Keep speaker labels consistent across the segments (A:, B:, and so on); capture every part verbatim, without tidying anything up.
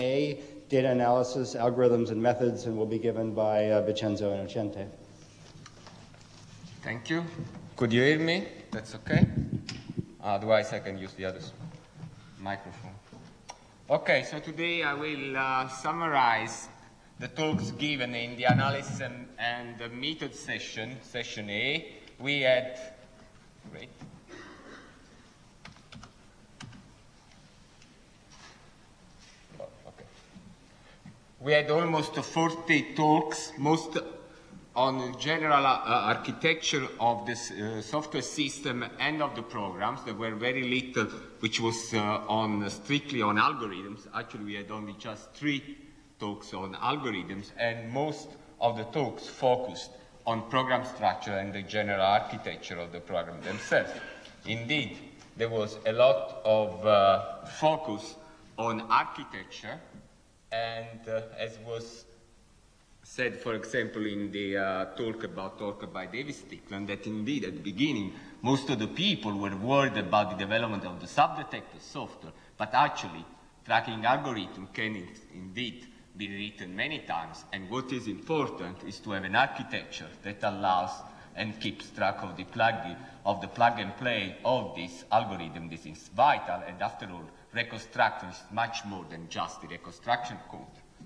A: A, data analysis, algorithms, and methods, and will be given by uh, Vincenzo Innocente.
B: Thank you. Could you hear me? That's okay? Otherwise, I can use the other microphone. Okay, so today I will uh, summarize the talks given in the analysis and, and the method session, session A. We had, great. Oh, okay. We had almost forty talks, most on general uh, architecture of the uh, software system and of the programs. There were very little which was uh, on uh, strictly on algorithms. Actually, we had only just three talks on algorithms, and most of the talks focused on program structure and the general architecture of the program themselves. Indeed, there was a lot of uh, focus on architecture, and uh, as was said, for example, in the uh, talk about talk by David Strickland, that indeed at the beginning most of the people were worried about the development of the subdetector software, but actually tracking algorithm can in indeed be written many times, and what is important is to have an architecture that allows and keeps track of the plug of the plug and play of this algorithm. This is vital, and after all, reconstruction is much more than just the reconstruction code.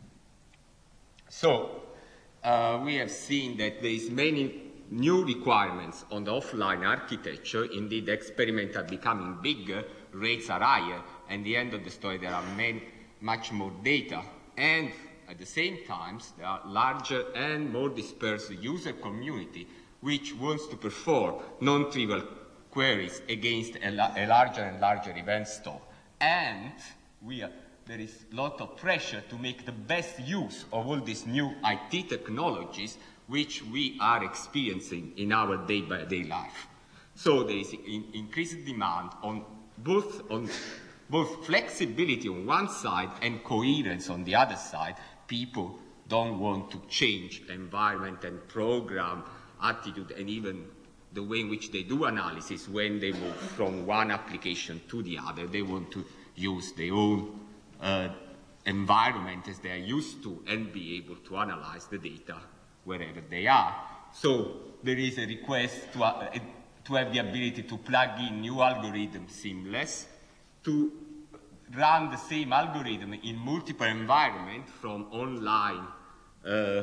B: So, uh, we have seen that there is many new requirements on the offline architecture. Indeed, experiments are becoming bigger, rates are higher, and at the end of the story, there are many, much more data. And at the same time, there are larger and more dispersed user community which wants to perform non-trivial queries against a, la a larger and larger event store. And we are there is a lot of pressure to make the best use of all these new I T technologies which we are experiencing in our day-by-day life. So there is in increased demand on both, on both flexibility on one side and coherence on the other side. People don't want to change environment and program attitude and even the way in which they do analysis when they move from one application to the other. They want to use their own Uh, environment as they are used to and be able to analyze the data wherever they are. So there is a request to, uh, to have the ability to plug in new algorithms seamless, to run the same algorithm in multiple environments from online uh,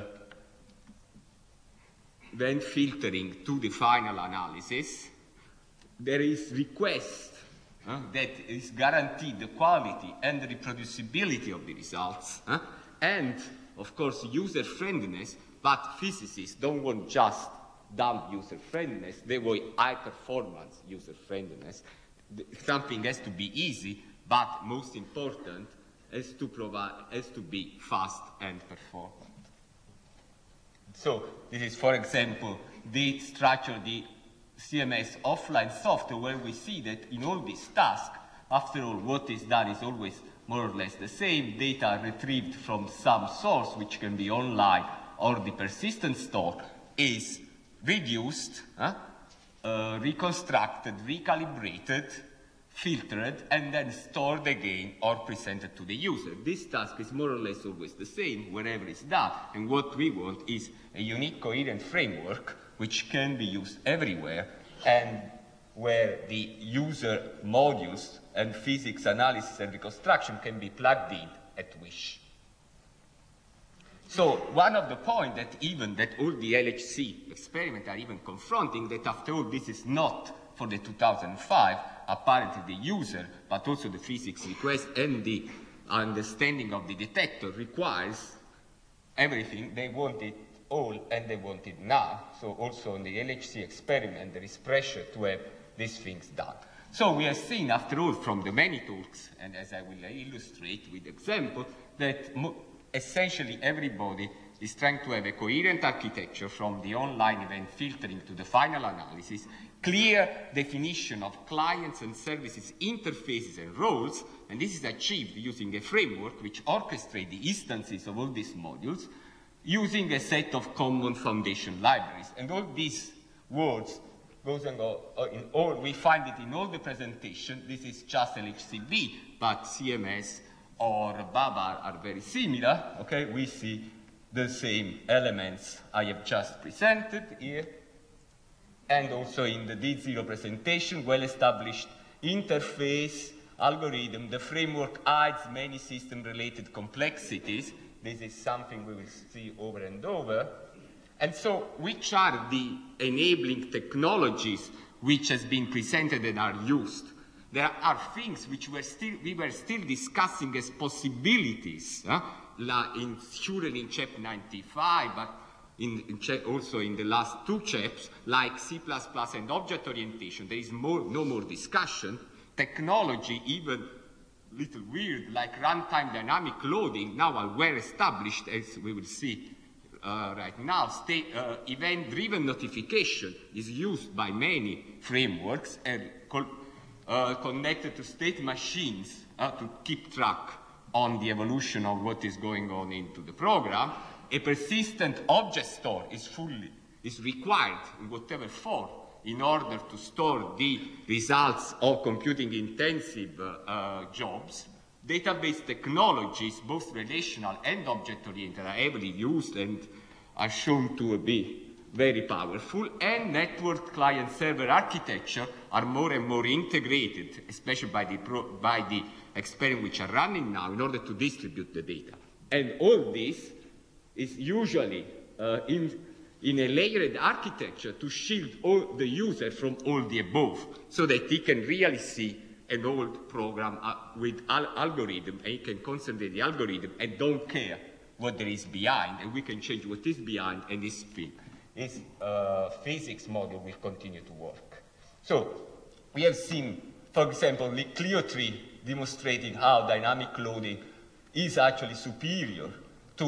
B: event filtering to the final analysis. There is request Uh, that is guaranteed the quality and the reproducibility of the results, uh, and of course user-friendliness, but physicists don't want just dumb user-friendliness, they want high-performance user-friendliness. Something has to be easy, but most important, has to, provide, has to be fast and performant. So this is, for example, the structure, the C M S offline software, where we see that in all these tasks, after all, what is done is always more or less the same. Data are retrieved from some source, which can be online, or the persistent store is reduced, huh? uh, reconstructed, recalibrated, filtered, and then stored again or presented to the user. This task is more or less always the same wherever it's done, and what we want is a unique coherent framework which can be used everywhere, and where the user modules and physics analysis and reconstruction can be plugged in at wish. So one of the points that even that all the L H C experiments are even confronting, that after all this is not for the two thousand five, apparently the user, but also the physics request and the understanding of the detector requires everything. They want it all, and they want it now. So also on the L H C experiment, there is pressure to have these things done. So we have seen, after all, from the many talks, and as I will illustrate with example, that mo essentially everybody is trying to have a coherent architecture from the online event filtering to the final analysis, clear definition of clients and services interfaces and roles, and this is achieved using a framework which orchestrates the instances of all these modules, using a set of common foundation libraries. And all these words goes and go in all, we find it in all the presentation. This is just L H C B, but C M S or Babar are very similar, okay? We see the same elements I have just presented here. And also in the D zero presentation, well-established interface algorithm, the framework hides many system-related complexities. This is something we will see over and over. And so, which are the enabling technologies which has been presented and are used? There are things which we're still, we were still discussing as possibilities, huh? La, in, surely in chapter ninety-five, but in, in also in the last two chapters, like C plus plus and object orientation. There is more, no more discussion. Technology, even little weird, like runtime dynamic loading, now are well established, as we will see uh, right now. State, uh, event-driven notification is used by many frameworks and uh, connected to state machines uh, to keep track on the evolution of what is going on into the program. A persistent object store is fully, is required in whatever form in order to store the results of computing-intensive uh, uh, jobs. Database technologies, both relational and object-oriented, are heavily used and are shown to be very powerful. And networked client-server architecture are more and more integrated, especially by the, pro by the experiments which are running now in order to distribute the data. And all this is usually uh, in in a layered architecture to shield all the user from all the above, so that he can really see an old program uh, with al algorithm, and he can concentrate the algorithm and don't care what there is behind, and we can change what is behind, and this thing, this uh, physics model will continue to work. So we have seen, for example, the Clio three demonstrating how dynamic loading is actually superior to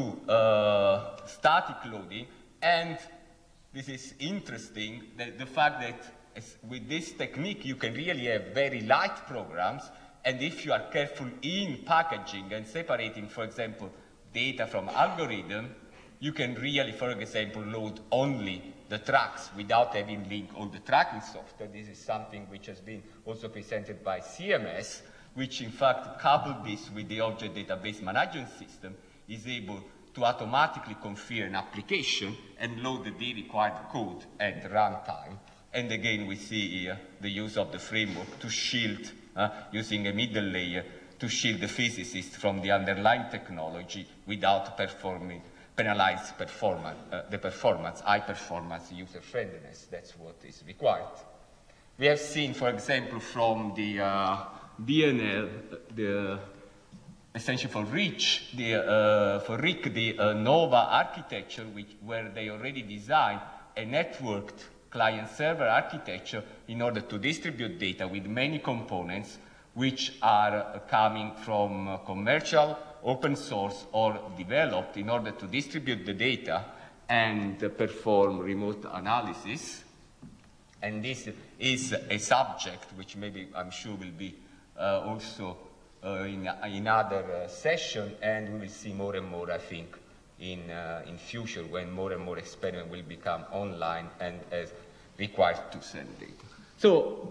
B: uh, static loading. And this is interesting, that the fact that as with this technique you can really have very light programs, and if you are careful in packaging and separating, for example, data from algorithm, you can really, for example, load only the tracks without having linked all the tracking software. This is something which has been also presented by C M S, which in fact, coupled this with the object database management system, is able to automatically configure an application and load the required code at runtime. And again, we see here the use of the framework to shield, uh, using a middle layer, to shield the physicist from the underlying technology without performing, penalize performance, uh, the performance, high performance, user friendliness. That's what is required. We have seen, for example, from the uh, D N L, the essentially for RIC, the, uh, for RIC, the uh, Nova architecture, which, where they already designed a networked client-server architecture in order to distribute data with many components which are uh, coming from uh, commercial, open source, or developed in order to distribute the data and uh, perform remote analysis. And this is a subject which maybe I'm sure will be uh, also Uh, in, in other uh, session, and we will see more and more, I think, in, uh, in future when more and more experiment will become online and as required to send data. So,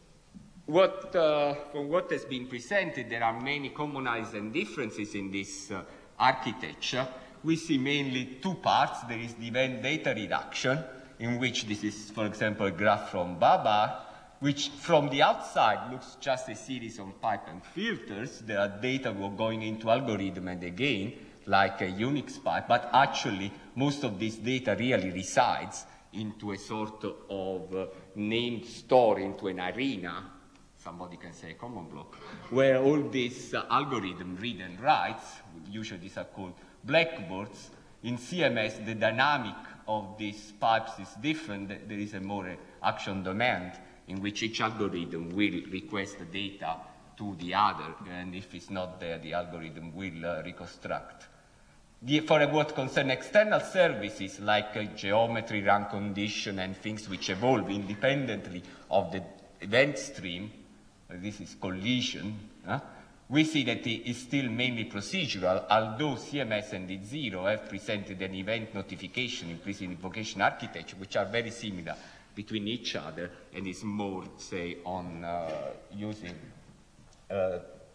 B: what, uh, from what has been presented, there are many commonalities and differences in this uh, architecture. We see mainly two parts. There is the event data reduction, in which this is, for example, a graph from Babar, which from the outside looks just a series of pipe and filters. There are data going into algorithm and again, like a Unix pipe, but actually most of this data really resides into a sort of uh, named store, into an arena, somebody can say a common block, where all these uh, algorithm read and writes, usually these are called blackboards. In C M S, the dynamic of these pipes is different. There is a more action demand, in which each algorithm will request the data to the other, and if it's not there, the algorithm will uh, reconstruct. The, for what concerns external services, like uh, geometry, run condition, and things which evolve independently of the event stream, uh, this is collision, uh, we see that it is still mainly procedural, although C M S and D zero have presented an event notification implicit invocation architecture, which are very similar between each other, and is more, say, on uh, using uh,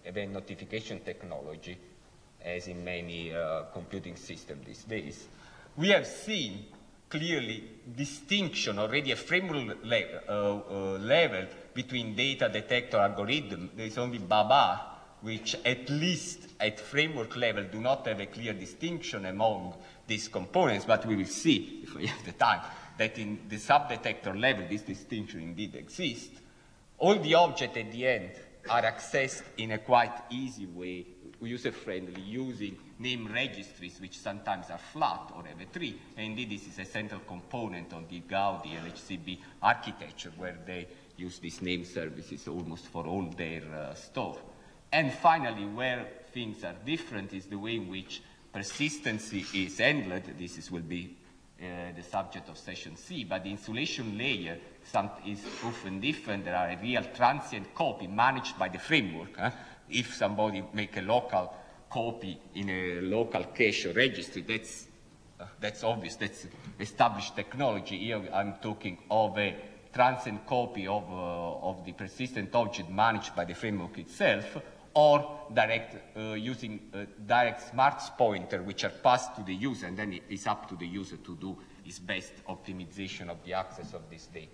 B: event notification technology, as in many uh, computing systems these days, we have seen clearly distinction, already a framework le uh, uh, level between data detector algorithm. There is only Babar, which at least at framework level do not have a clear distinction among these components, but we will see, if we have the time, that in the subdetector level this distinction indeed exists. All the objects at the end are accessed in a quite easy way, user-friendly, using name registries, which sometimes are flat or have a tree. And indeed, this is a central component of the Gaudi L H C B architecture, where they use these name services almost for all their uh, store. And finally, where things are different is the way in which persistency is handled. This is, will be uh, the subject of session C, but the insulation layer some, is often different. There are a real transient copy managed by the framework. Huh? If somebody make a local copy in a local cache or registry, that's, uh, that's obvious, that's established technology. Here I'm talking of a transient copy of, uh, of the persistent object managed by the framework itself, or direct, uh, using uh, direct smarts pointer, which are passed to the user, and then it is up to the user to do his best optimization of the access of this data.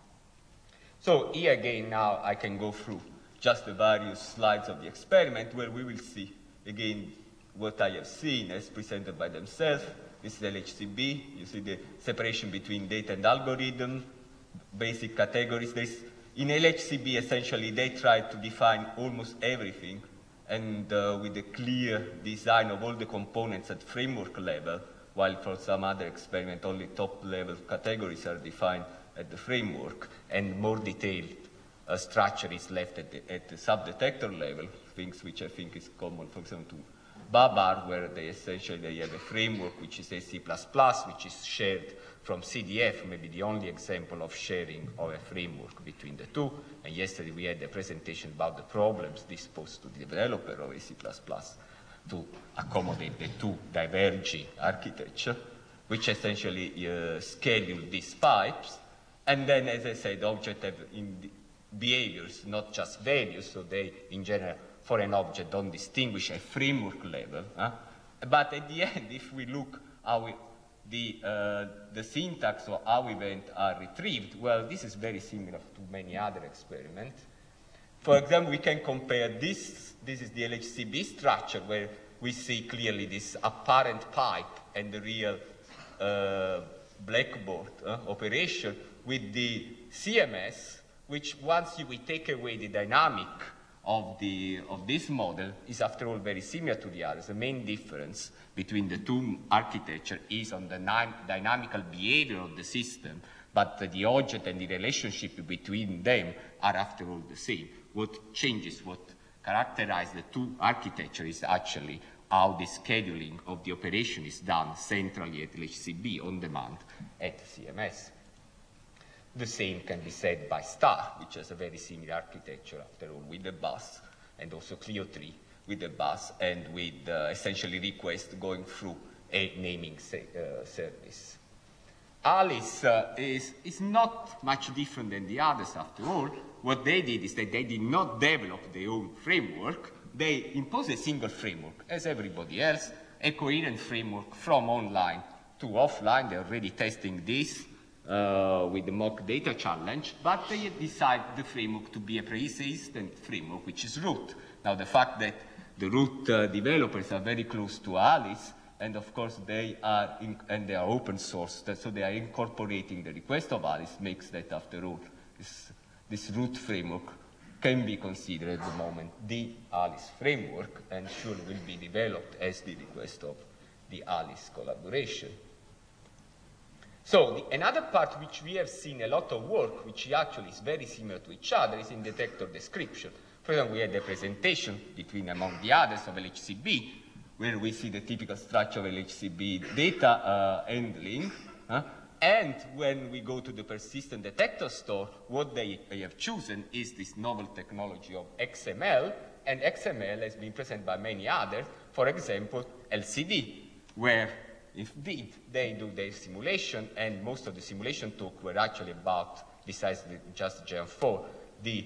B: So here again, now I can go through just the various slides of the experiment, where we will see, again, what I have seen as presented by themselves. This is L H C B. You see the separation between data and algorithm, basic categories. There's, in L H C B, essentially, they tried to define almost everything, and uh, with a clear design of all the components at framework level, while for some other experiment, only top-level categories are defined at the framework, and more detailed uh, structure is left at the, at the subdetector level, things which I think is common, for example, to Babar, where they essentially they have a framework which is a C plus plus, which is shared from C D F, maybe the only example of sharing of a framework between the two. And yesterday we had a presentation about the problems this posed to the developer of a C plus plus to accommodate the two diverging architecture, which essentially uh, schedule these pipes. And then, as I said, objects have in behaviors, not just values, so they, in general, for an object, don't distinguish at framework level. Huh? But at the end, if we look how we, the, uh, the syntax or how events are retrieved, well, this is very similar to many other experiments. For example, we can compare this, this is the L H C B structure, where we see clearly this apparent pipe and the real uh, blackboard uh, operation with the C M S, which once you, we take away the dynamic of, the, of this model, is after all very similar to the others. The main difference between the two architectures is on the dynamical behavior of the system, but uh, the object and the relationship between them are after all the same. What changes, what characterizes the two architectures is actually how the scheduling of the operation is done centrally at L H C B on demand at C M S. The same can be said by Star, which has a very similar architecture, after all, with the bus, and also Clio three with the bus, and with uh, essentially requests going through a naming uh, service. Alice uh, is, is not much different than the others, after all. What they did is that they did not develop their own framework. They imposed a single framework, as everybody else, a coherent framework from online to offline. They're already testing this uh, with the mock data challenge, but they decided the framework to be a persistent framework, which is root. Now, the fact that the root uh, developers are very close to Alice, and of course they are, in, and they are open source, so they are incorporating the request of Alice, makes that, after all, this, this root framework can be considered at the moment the Alice framework, and sure will be developed as the request of the Alice collaboration. So the, another part which we have seen a lot of work, which actually is very similar to each other, is in detector description. For example, we had a presentation between, among the others, of L H C B, where we see the typical structure of L H C B data uh, handling. Huh? And when we go to the persistent detector store, what they, they have chosen is this novel technology of X M L, and X M L has been presented by many others, for example, L C D, where indeed they do their simulation, and most of the simulation talk were actually about, besides the, just Gen four, the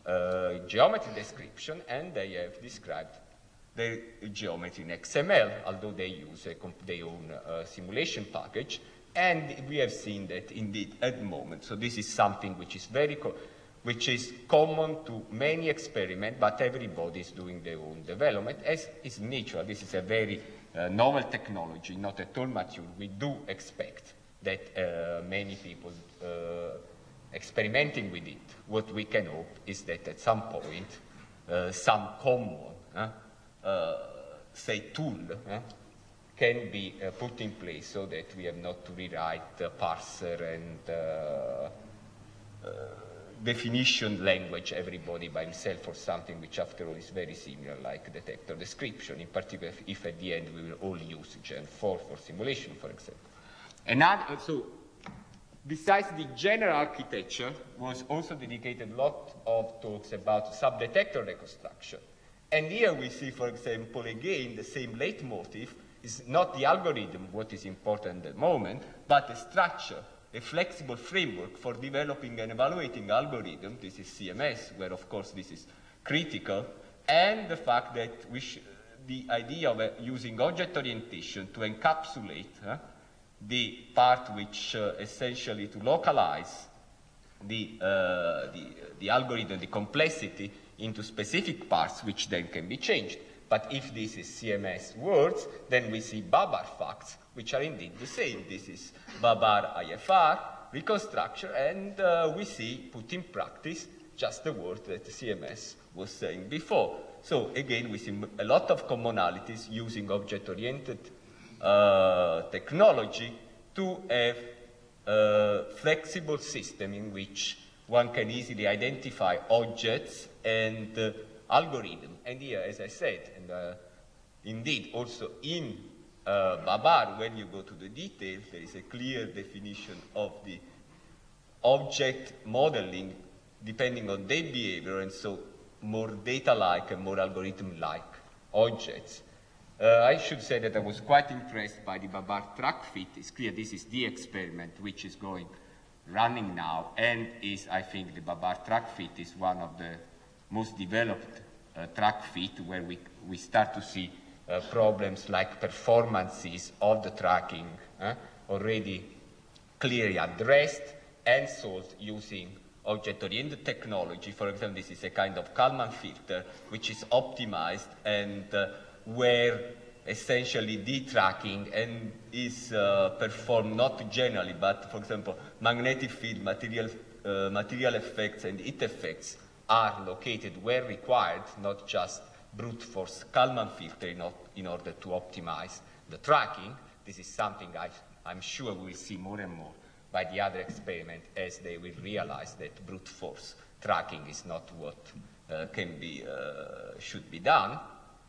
B: uh, geometry description, and they have described the geometry in X M L, although they use a their own uh, simulation package. And we have seen that indeed at the moment. So this is something which is very, co which is common to many experiments, but everybody is doing their own development, as is natural. This is a very uh, novel technology, not at all mature. We do expect that uh, many people uh, experimenting with it. What we can hope is that at some point, uh, some common, uh, uh, say, tool uh, can be uh, put in place so that we have not to rewrite the parser and uh, uh, definition language, everybody by himself, for something which after all is very similar, like detector description, in particular if, if at the end we will all use Gen four for simulation, for example. Another, so besides the general architecture, was also dedicated a lot of talks about subdetector reconstruction. And here we see, for example, again, the same leitmotif is not the algorithm, what is important at the moment, but a structure, a flexible framework for developing and evaluating algorithm. This is C M S, where of course this is critical, and the fact that we sh the idea of uh, using object orientation to encapsulate uh, the part which uh, essentially to localize the, uh, the, the algorithm, the complexity into specific parts which then can be changed. But if this is C M S words, then we see Babar facts, which are indeed the same. This is Babar I F R, reconstruction, and uh, we see put in practice just the word that C M S was saying before. So again, we see a lot of commonalities using object-oriented uh, technology to have a flexible system in which one can easily identify objects and uh, algorithm. And here, as I said, and uh, indeed also in uh, Babar, when you go to the details, there is a clear definition of the object modeling depending on their behavior, and so more data-like and more algorithm-like objects. Uh, I should say that I was quite impressed by the Babar track fit. It's clear this is the experiment which is going, running now, and is, I think, the Babar track fit is one of the most developed uh, track fit where we, we start to see uh, problems like performances of the tracking uh, already clearly addressed and solved using object-oriented technology. For example, this is a kind of Kalman filter which is optimized and uh, where essentially detracking and is uh, performed not generally, but for example, magnetic field, material, uh, material effects and heat effects are located where required, not just brute force Kalman filter in, in order to optimize the tracking. This is something I, I'm sure we'll see more and more by the other experiment as they will realize that brute force tracking is not what uh, can be, uh, should be done.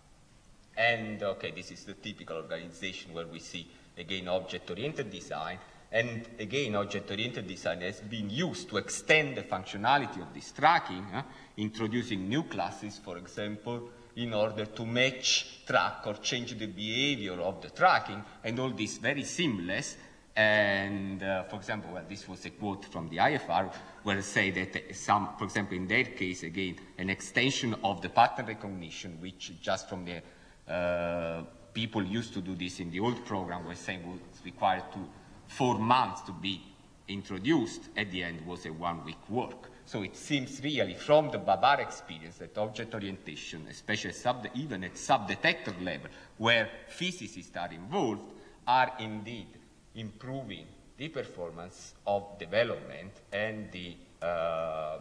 B: And okay, this is the typical organization where we see, again, object-oriented design. And again, object-oriented design has been used to extend the functionality of this tracking, uh, introducing new classes, for example, in order to match, track, or change the behavior of the tracking, and all this very seamless. And, uh, for example, well, this was a quote from the I F R, where it say that some, for example, in their case, again, an extension of the pattern recognition, which just from the uh, people used to do this in the old program, were saying was required to four months to be introduced, at the end was a one-week work. So it seems really from the Babar experience that object orientation, especially sub even at sub-detector level, where physicists are involved, are indeed improving the performance of development and the, uh,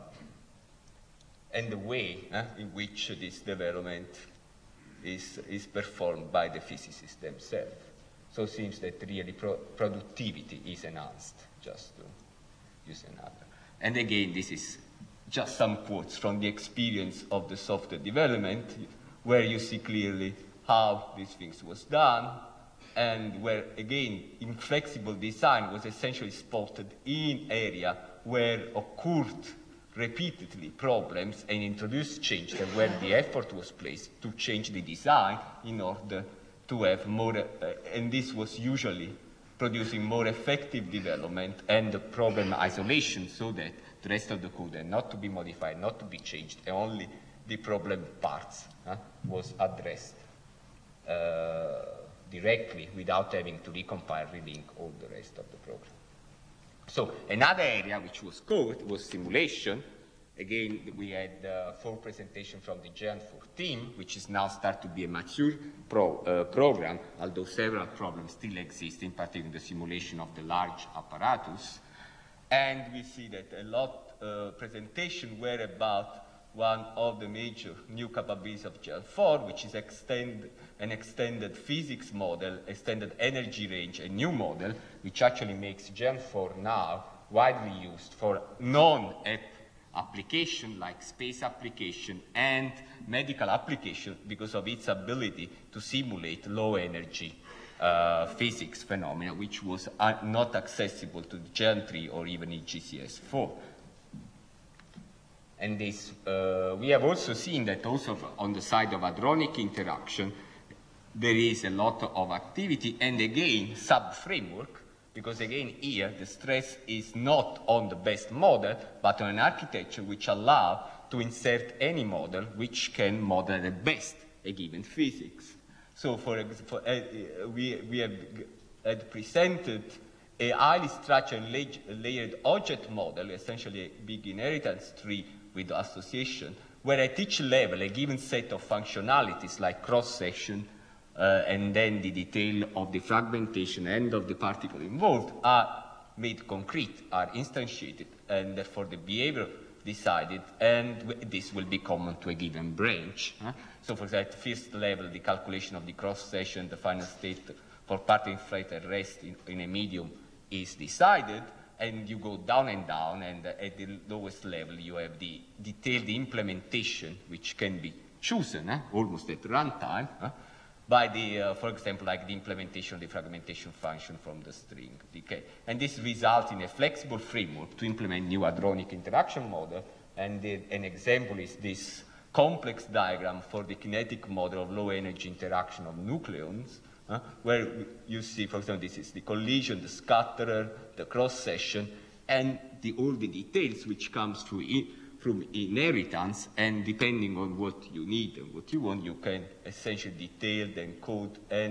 B: and the way uh, in which this development is, is performed by the physicists themselves. So it seems that really pro productivity is enhanced, just to use another. And again, this is just some quotes from the experience of the software development, where you see clearly how these things was done, and where, again, inflexible design was essentially spotted in area where occurred repeatedly problems and introduced change, and where the effort was placed to change the design in order to have more, uh, and this was usually producing more effective development and the problem isolation so that the rest of the code had not to be modified, not to be changed, and only the problem parts huh, was addressed uh, directly without having to recompile, relink all the rest of the program. So another area which was covered was simulation. Again, we had uh, four presentations from the Gen four team, which is now start to be a mature pro, uh, program, although several problems still exist, in particular the simulation of the large apparatus. And we see that a lot of uh, presentations were about one of the major new capabilities of Gen four, which is extend, an extended physics model, extended energy range, a new model, which actually makes Gen four now widely used for non-app application like space application and medical application because of its ability to simulate low energy uh, physics phenomena, which was uh, not accessible to the Gen three or even in G C S four. And this, uh, we have also seen that also on the side of hadronic interaction, there is a lot of activity, and again, sub-framework, because again, here, the stress is not on the best model, but on an architecture which allows to insert any model which can model at best a given physics. So, for example, uh, we, we have had presented a highly structured layered object model, essentially a big inheritance tree with association, where at each level, a given set of functionalities like cross-section, Uh, and then the detail of the fragmentation and of the particle involved are made concrete, are instantiated, and therefore the behavior decided, and this will be common to a given branch. Huh? So for that first level, the calculation of the cross-section, the final state for particle flight at rest in, in a medium is decided, and you go down and down, and uh, at the lowest level you have the detailed implementation, which can be chosen, huh? almost at runtime, huh? by the, uh, for example, like the implementation of the fragmentation function from the string decay. And this results in a flexible framework to implement new hadronic interaction model. And the, an example is this complex diagram for the kinetic model of low energy interaction of nucleons, uh, where you see, for example, this is the collision, the scatterer, the cross-section, and the, all the details which comes through it from inheritance, and depending on what you need and what you want, you can essentially detail, encode, and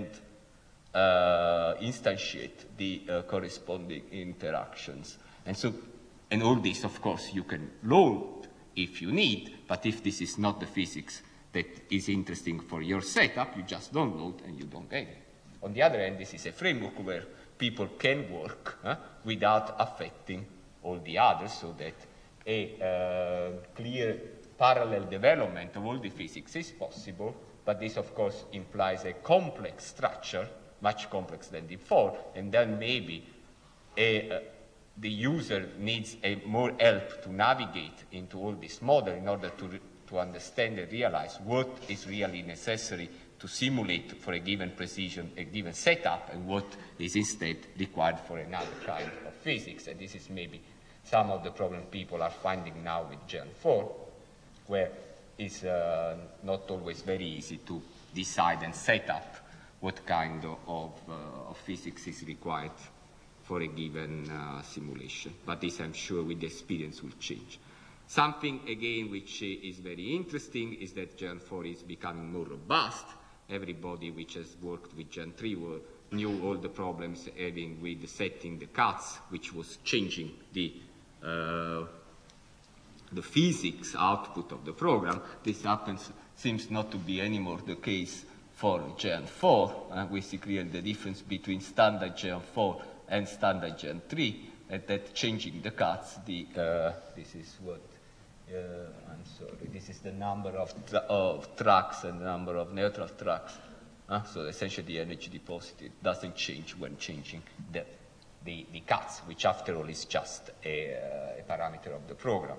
B: uh, instantiate the uh, corresponding interactions. And so, and all this, of course, you can load if you need, but if this is not the physics that is interesting for your setup, you just don't load and you don't get it. On the other hand, this is a framework where people can work huh, without affecting all the others, so that a uh, clear parallel development of all the physics is possible, but this, of course, implies a complex structure, much complex than before, and then maybe a, uh, the user needs a more help to navigate into all this model in order to, to understand and realize what is really necessary to simulate for a given precision, a given setup, and what is instead required for another kind of physics. And this is maybe some of the problem people are finding now with Gen four, where it's uh, not always very easy to decide and set up what kind of, of, uh, of physics is required for a given uh, simulation. But this, I'm sure, with the experience will change. Something, again, which is very interesting is that Gen four is becoming more robust. Everybody which has worked with Gen three will, knew all the problems having with setting the cuts, which was changing the Uh, the physics output of the program. This happens, seems not to be anymore the case for Gen four. Uh, we see clearly the difference between standard Gen four and standard Gen three, and that changing the cuts, the, uh, this is what, uh, I'm sorry, this is the number of, tra of tracks and the number of neutral tracks. Uh, so essentially the energy deposited doesn't change when changing the The, the cuts, which after all is just a, uh, a parameter of the program.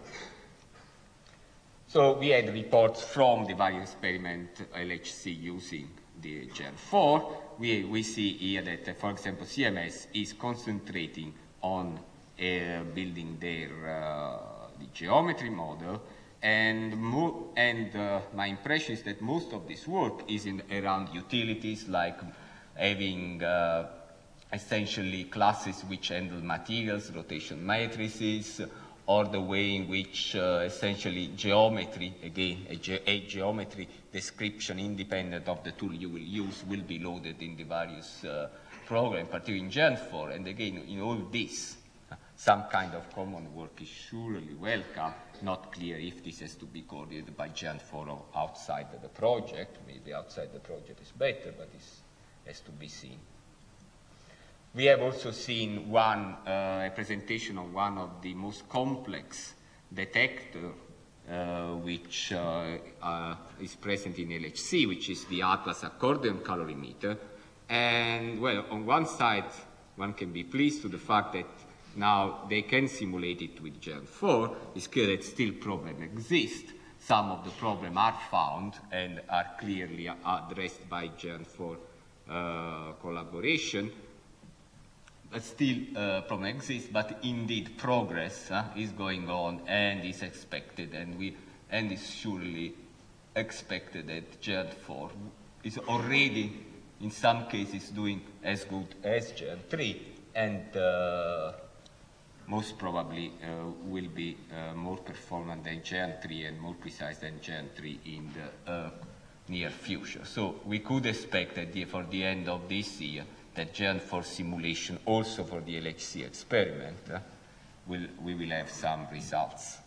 B: So we had reports from the various experiment L H C using the Gen four. We, we see here that, uh, for example, C M S is concentrating on uh, building their uh, the geometry model, and, mo and uh, my impression is that most of this work is in around utilities like having uh, essentially classes which handle materials, rotation matrices, or the way in which uh, essentially geometry, again, a, ge a geometry description independent of the tool you will use will be loaded in the various uh, programs, particularly in Gen four. And again, in all this, uh, some kind of common work is surely welcome. Not clear if this has to be coordinated by Gen four or outside of the project. Maybe outside the project is better, but this has to be seen. We have also seen one, uh, a presentation of one of the most complex detector uh, which uh, uh, is present in L H C, which is the Atlas accordion calorimeter. And, well, on one side, one can be pleased to the fact that now they can simulate it with Gen four. It's clear that still problems exist. Some of the problems are found and are clearly addressed by Gen four uh, collaboration. But still, uh, problem exists, but indeed progress uh, is going on and is expected, and we and is surely expected that Gen four is already, in some cases, doing as good as Gen three, and uh, most probably uh, will be uh, more performant than Gen three and more precise than Gen three in the uh, near future. So we could expect that the, for the end of this year, that Gen four simulation, also for the L H C experiment, uh, will, we will have some results.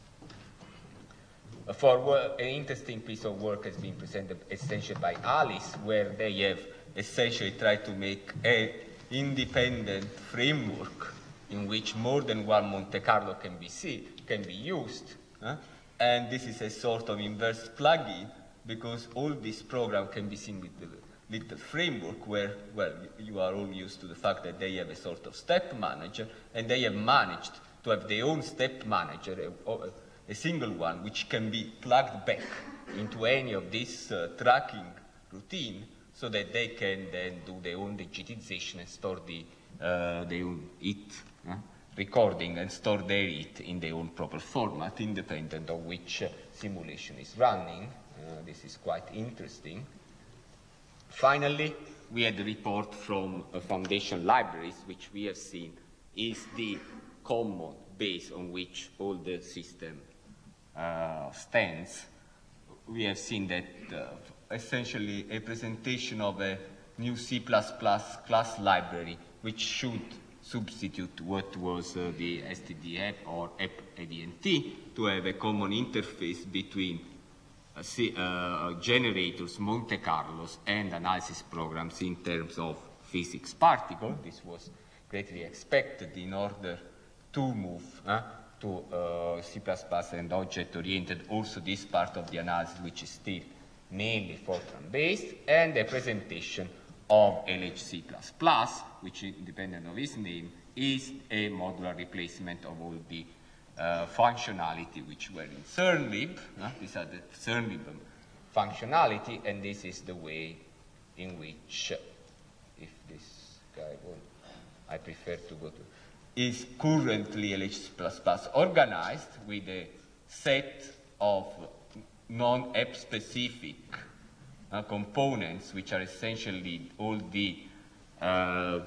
B: For work, an interesting piece of work has been presented essentially by Alice, where they have essentially tried to make an independent framework in which more than one Monte Carlo can be, see, can be used. Uh, and this is a sort of inverse plugin, because all this program can be seen with the little framework where, well, you are all used to the fact that they have a sort of step manager, and they have managed to have their own step manager, a, a single one, which can be plugged back into any of this uh, tracking routine, so that they can then do their own digitization and store the, uh, their own it uh, recording and store their it in their own proper format, independent of which uh, simulation is running. Uh, this is quite interesting. Finally, we had a report from uh, Foundation Libraries, which we have seen is the common base on which all the system uh, stands. We have seen that uh, essentially a presentation of a new C plus plus class library, which should substitute what was uh, the S T D app or app A D N T to have a common interface between Uh, see, uh, generators, Monte Carlos, and analysis programs in terms of physics particle. This was greatly expected in order to move uh, to uh, C plus plus and object-oriented, also this part of the analysis, which is still mainly Fortran-based, and a presentation of L H C plus plus, which, independent of its name, is a modular replacement of all the Uh, functionality which were in CERNlib. Uh, these are the CERNlib functionality, and this is the way in which, uh, if this guy won't, I prefer to go to, is currently L H C plus plus organized with a set of non-app specific uh, components, which are essentially all the uh,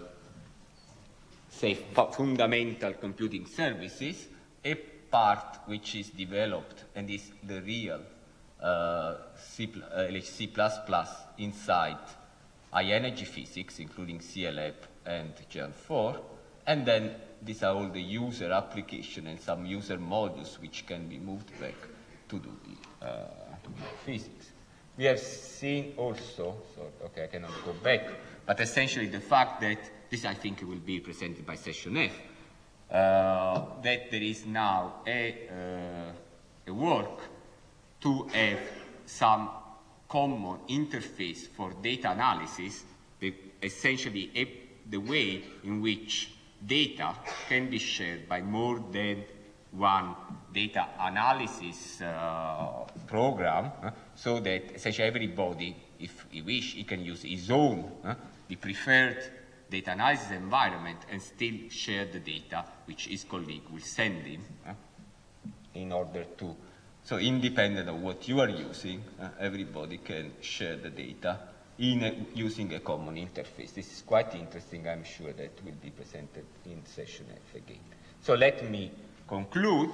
B: say fundamental computing services, a part which is developed and is the real uh, C, uh, L H C plus plus inside high-energy physics, including C L A P and Gen four, and then these are all the user application and some user modules which can be moved back to do the, uh, to do physics. We have seen also, so okay, I cannot go back, but essentially the fact that this, I think, will be presented by session F, uh, that there is now a, uh, a work to have some common interface for data analysis, the, essentially a, the way in which data can be shared by more than one data analysis uh, program, uh, so that essentially everybody, if he wish, he can use his own, uh, the preferred data analysis environment and still share the data which his colleague will send him uh, in order to, so independent of what you are using, uh, everybody can share the data in a, using a common interface. This is quite interesting. I'm sure that will be presented in session F again. So let me conclude.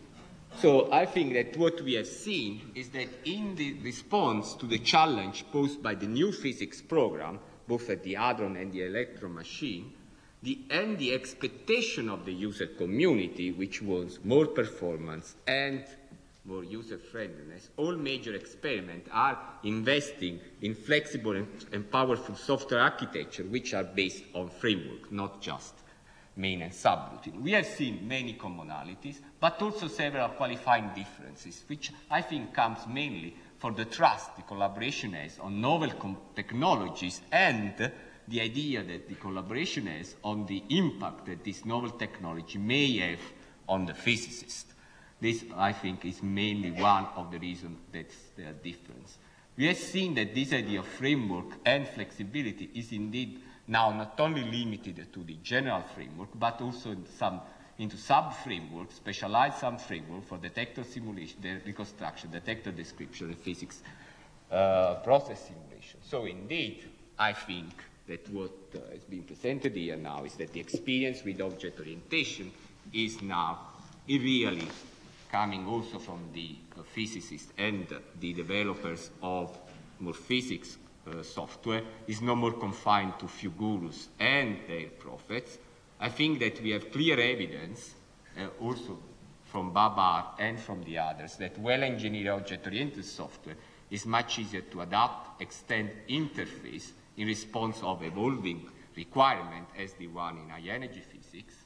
B: So I think that what we have seen is that in the response to the challenge posed by the new physics program, both at the hadron and the electron machine, the, and the expectation of the user community, which was more performance and more user-friendliness, all major experiments are investing in flexible and, and powerful software architecture which are based on framework, not just main and subroutine. We have seen many commonalities, but also several qualifying differences, which I think comes mainly for the trust the collaboration has on novel technologies and the idea that the collaboration has on the impact that this novel technology may have on the physicist. This, I think, is mainly one of the reasons that there are differences. We have seen that this idea of framework and flexibility is indeed now not only limited to the general framework, but also in some, into sub-framework, specialized sub-framework for detector simulation, the reconstruction, detector description, and physics uh, process simulation. So indeed, I think that what uh, has been presented here now is that the experience with object orientation is now really coming also from the uh, physicists and uh, the developers of more physics uh, software, is no more confined to few gurus and their prophets. I think that we have clear evidence, uh, also from Babar and from the others, that well-engineered object-oriented software is much easier to adapt, extend, interface in response of evolving requirement as the one in high-energy physics.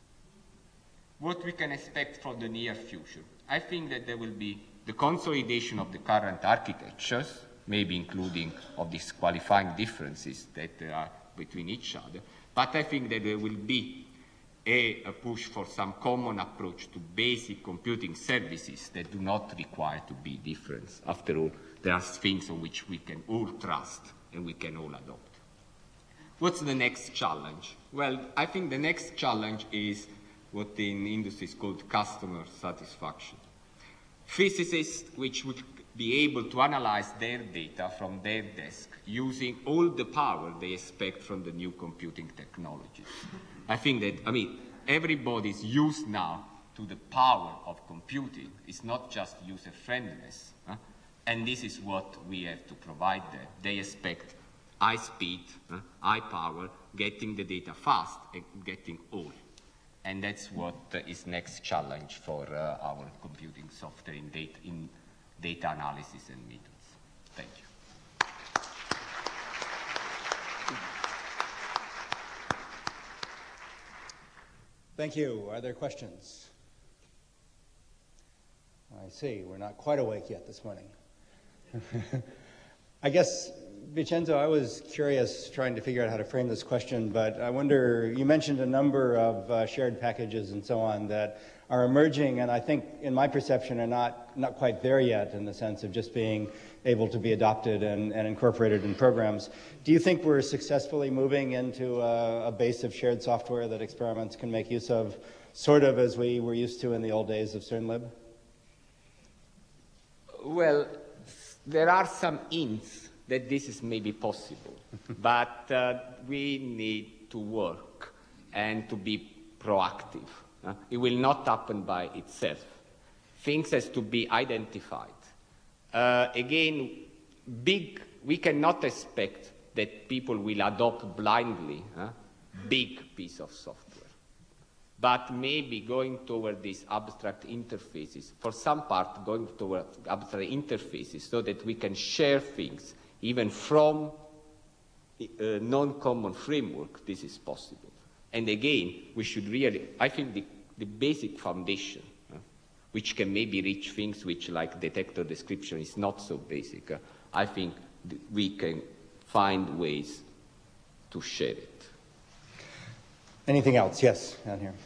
B: What we can expect from the near future? I think that there will be the consolidation of the current architectures, maybe including of these qualifying differences that there are between each other, but I think that there will be a, a push for some common approach to basic computing services that do not require to be different. After all, there are things on which we can all trust and we can all adopt. What's the next challenge? Well, I think the next challenge is what in industry is called customer satisfaction. Physicists which would be able to analyze their data from their desk using all the power they expect from the new computing technologies. I think that, I mean, everybody's used now to the power of computing. It's not just user-friendliness. Huh? And this is what we have to provide them. They expect high speed, huh? high power, getting the data fast, and getting all. And that's what uh, is next challenge for uh, our computing software in data, in data analysis and methods. Thank you.
A: Thank you. Are there questions? I see. We're not quite awake yet this morning. I guess, Vincenzo, I was curious trying to figure out how to frame this question, but I wonder, you mentioned a number of uh, shared packages and so on that are emerging, and I think, in my perception, are not, not quite there yet in the sense of just being able to be adopted and, and incorporated in programs. Do you think we're successfully moving into a, a base of shared software that experiments can make use of, sort of as we were used to in the old days of CERN-Lib?
B: Well, there are some hints that this is maybe possible, but uh, we need to work and to be proactive. Uh, it will not happen by itself. Things has to be identified. Uh, again, big, we cannot expect that people will adopt blindly uh, big piece of software. But maybe going toward these abstract interfaces, for some part going toward abstract interfaces so that we can share things even from a non-common framework, this is possible. And again, we should really, I think the, the basic foundation, uh, which can maybe reach things which like detector description is not so basic, uh, I think th we can find ways to share it.
A: Anything else? Yes, down here.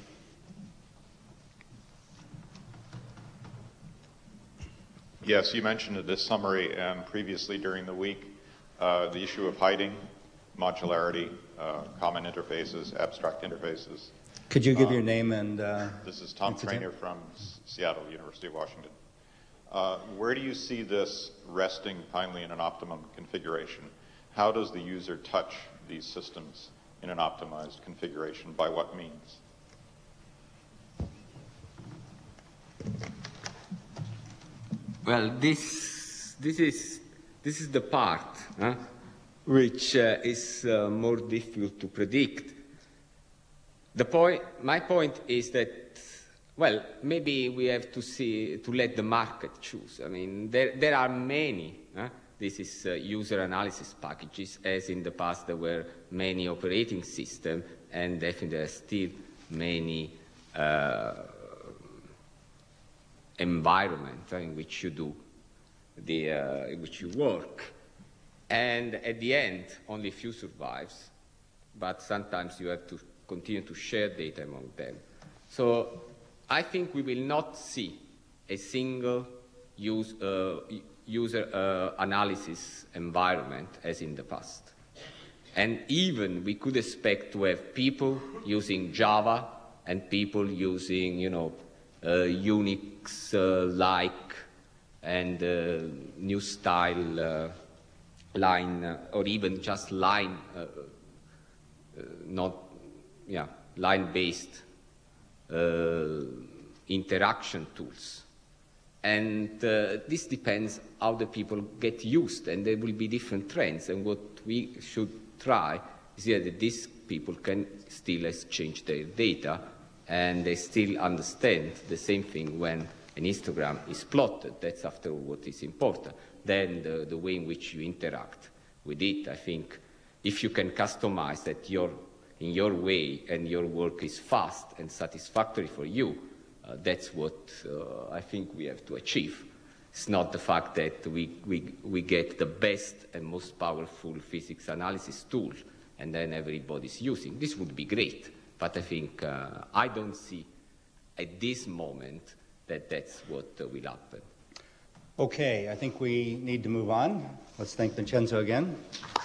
C: Yes, you mentioned in this summary and previously during the week uh, the issue of hiding, modularity, uh, common interfaces, abstract interfaces.
A: Could you give
C: um,
A: your name and... Uh,
C: this is Tom Trainer from S Seattle, University of Washington. Uh, where do you see this resting finally in an optimum configuration? how does the user touch these systems in an optimized configuration? By what means?
B: Well, this, this, is, this is the part huh, which uh, is uh, more difficult to predict. The point, my point is that, well, maybe we have to see, to let the market choose. I mean, there, there are many, huh? This is uh, user analysis packages, as in the past there were many operating systems, and definitely there are still many uh, environments in which you do, the, uh, in which you work. And at the end, only few survives, but sometimes you have to continue to share data among them. So I think we will not see a single use, uh, user uh, analysis environment as in the past. And even we could expect to have people using Java and people using, you know, uh, Unix-like uh, and uh, new style uh, line, uh, or even just line, uh, uh, not, yeah, line-based uh, interaction tools. And uh, this depends how the people get used, and there will be different trends. And what we should try is that these people can still exchange their data, and they still understand the same thing when an histogram is plotted. That's, after all, what is important. Then the, the way in which you interact with it, I think, if you can customize that your, in your way and your work is fast and satisfactory for you, uh, that's what uh, I think we have to achieve. It's not the fact that we, we, we get the best and most powerful physics analysis tool and then everybody's using. This would be great, but I think uh, I don't see at this moment that that's what uh, will happen.
A: Okay, I think we need to move on. Let's thank Vincenzo again.